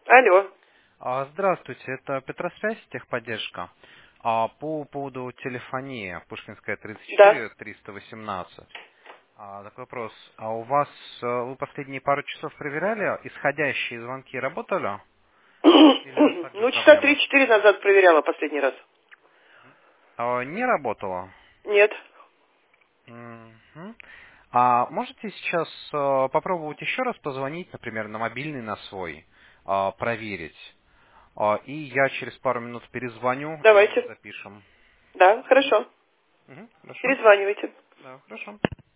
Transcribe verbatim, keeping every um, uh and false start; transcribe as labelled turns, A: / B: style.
A: Алло.
B: А, Здравствуйте, это Петросвязь, техподдержка. А, По поводу телефонии, Пушкинская тридцать
A: Да.
B: четыре триста восемнадцать. А, Такой вопрос. А у вас, э, вы последние пару часов проверяли, исходящие звонки работали? Или также
A: Ну, часа
B: проблема?
A: три-четыре назад проверяла последний раз.
B: А, Не работало?
A: Нет.
B: Мгм. А можете сейчас э, попробовать еще раз позвонить, например, на мобильный, на свой, а, проверить? А, И я через пару минут перезвоню, и мы
A: Давайте.
B: запишем.
A: Да, хорошо.
B: Мгм, хорошо.
A: Перезванивайте.
B: Да, хорошо.